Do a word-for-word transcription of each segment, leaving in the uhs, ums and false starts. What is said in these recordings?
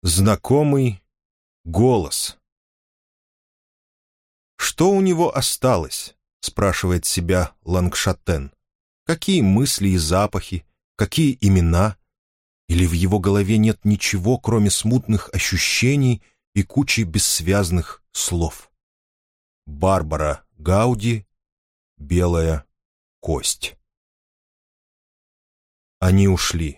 Знакомый голос. «Что у него осталось?» — спрашивает себя Лангшатен. «Какие мысли и запахи? Какие имена? Или в его голове нет ничего, кроме смутных ощущений и кучи бессвязных слов?» Барбара Гауди, «Белая кость». Они ушли.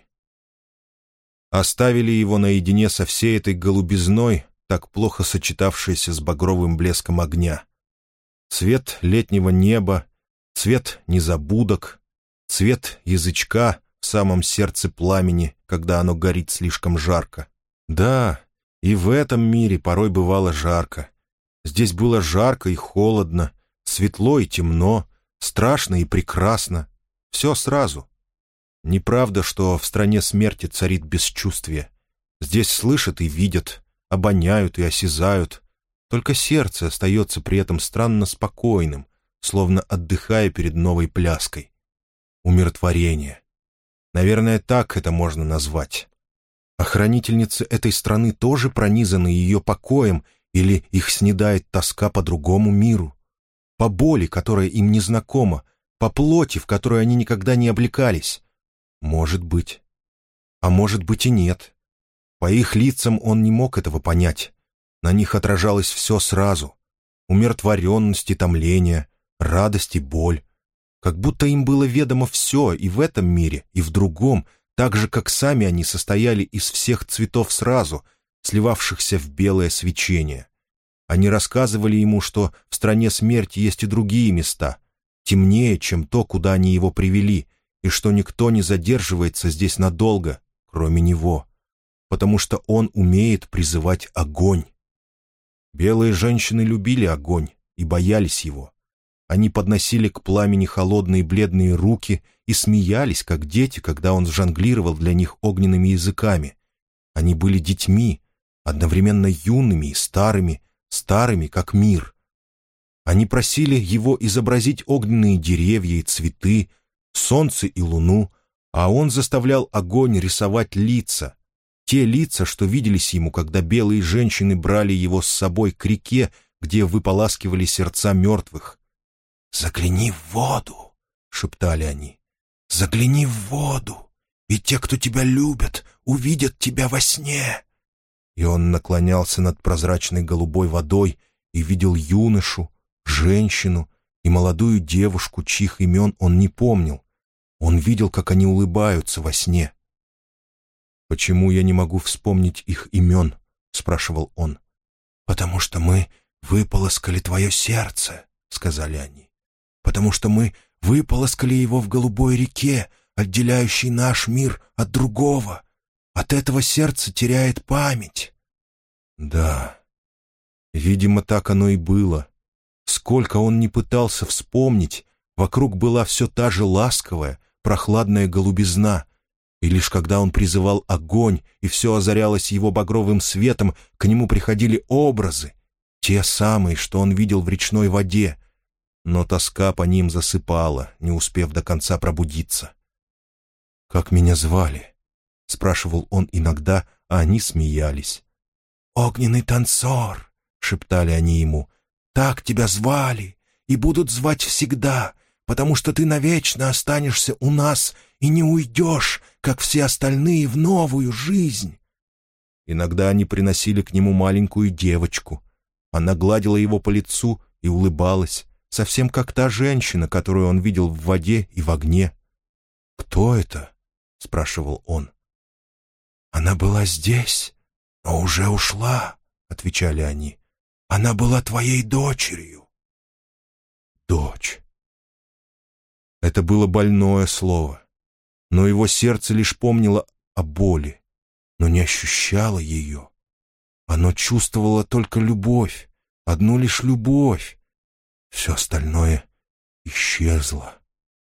Оставили его наедине со всей этой голубизной, так плохо сочетавшейся с багровым блеском огня. Цвет летнего неба, цвет незабудок, цвет язычка в самом сердце пламени, когда оно горит слишком жарко. Да, и в этом мире порой бывало жарко. Здесь было жарко и холодно, светло и темно, страшно и прекрасно. Все сразу. Неправда, что в стране смерти царит бесчувствие. Здесь слышат и видят, обоняют и осязают. Только сердце остается при этом странно спокойным, словно отдыхая перед новой пляской. Умиротворение. Наверное, так это можно назвать. Охранительницы этой страны тоже пронизаны ее покоем, или их снедает тоска по другому миру, по боли, которая им не знакома, по плоти, в которой они никогда не облекались. Может быть. А может быть и нет. По их лицам он не мог этого понять. На них отражалось все сразу. Умиротворенность и томление, радость и боль. Как будто им было ведомо все и в этом мире, и в другом, так же, как сами они состояли из всех цветов сразу, сливавшихся в белое свечение. Они рассказывали ему, что в стране смерти есть и другие места, темнее, чем то, куда они его привели, и что никто не задерживается здесь надолго, кроме него, потому что он умеет призывать огонь. Белые женщины любили огонь и боялись его. Они подносили к пламени холодные бледные руки и смеялись, как дети, когда он жонглировал для них огненными языками. Они были детьми, одновременно юными и старыми, старыми, как мир. Они просили его изобразить огненные деревья и цветы, солнце и луну, а он заставлял огонь рисовать лица, те лица, что виделись ему, когда белые женщины брали его с собой к реке, где выполаскивали сердца мертвых. «Загляни в воду», — шептали они, — «загляни в воду, и те, кто тебя любят, увидят тебя во сне». И он наклонялся над прозрачной голубой водой и видел юношу, женщину и молодую девушку, чьих имен он не помнил. Он видел, как они улыбаются во сне. «Почему я не могу вспомнить их имен?» — спрашивал он. «Потому что мы выполоскали твое сердце», — сказали они. «Потому что мы выполоскали его в голубой реке, отделяющей наш мир от другого. От этого сердце теряет память». Да, видимо, так оно и было. Сколько он ни пытался вспомнить, вокруг была все та же ласковая, прохладная голубизна, и лишь когда он призывал огонь, и все озарялось его багровым светом, к нему приходили образы, те самые, что он видел в речной воде, но тоска по ним засыпала, не успев до конца пробудиться. «Как меня звали?» — спрашивал он иногда, а они смеялись. «Огненный танцор», — шептали они ему, — «так тебя звали и будут звать всегда, потому что ты навечно останешься у нас и не уйдешь, как все остальные, в новую жизнь». Иногда они приносили к нему маленькую девочку. Она гладила его по лицу и улыбалась, совсем как та женщина, которую он видел в воде и в огне. «Кто это?» — спрашивал он. «Она была здесь, но уже ушла», — отвечали они. «Она была твоей дочерью». «Дочь». Это было больное слово, но его сердце лишь помнило о боли, но не ощущало ее. Оно чувствовало только любовь, одну лишь любовь. Все остальное исчезло.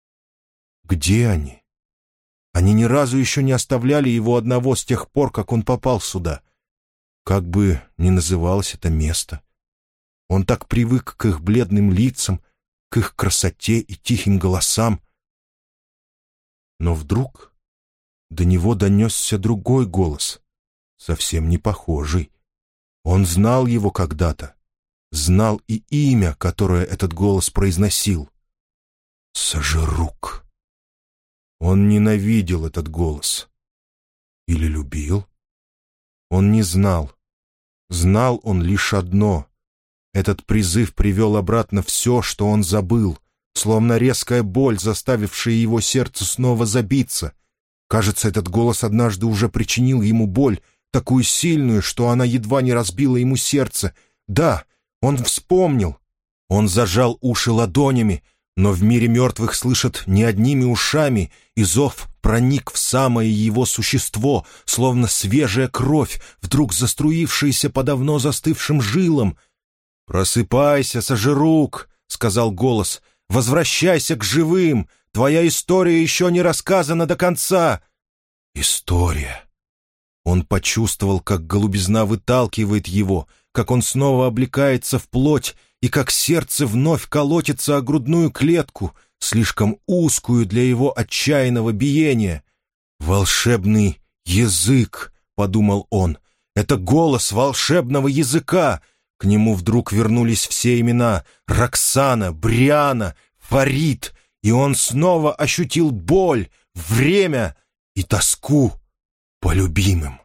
Где они? Они ни разу еще не оставляли его одного с тех пор, как он попал сюда. Как бы ни называлось это место. Он так привык к их бледным лицам, к их красоте и тихим голосам. Но вдруг до него донесся другой голос, совсем не похожий. Он знал его когда-то, знал и имя, которое этот голос произносил. Сожирук. Он ненавидел этот голос. Или любил? Он не знал. Знал он лишь одно. Этот призыв привел обратно все, что он забыл, словно резкая боль, заставившая его сердце снова забиться. Кажется, этот голос однажды уже причинил ему боль, такую сильную, что она едва не разбила ему сердце. Да, он вспомнил. Он зажал уши ладонями, но в мире мертвых слышат не одними ушами, и зов проник в самое его существо, словно свежая кровь, вдруг заструившаяся по давно застывшим жилам. «Просыпайся, Сожирук», — сказал голос, — «возвращайся к живым, твоя история еще не рассказана до конца». История. Он почувствовал, как голубизна выталкивает его, как он снова облекается в плоть, и как сердце вновь колотится о грудную клетку, слишком узкую для его отчаянного биения. «Волшебный язык», — подумал он, — «это голос волшебного языка». К нему вдруг вернулись все имена — Роксана, Бриана, Фарид, и он снова ощутил боль, время и тоску по любимым.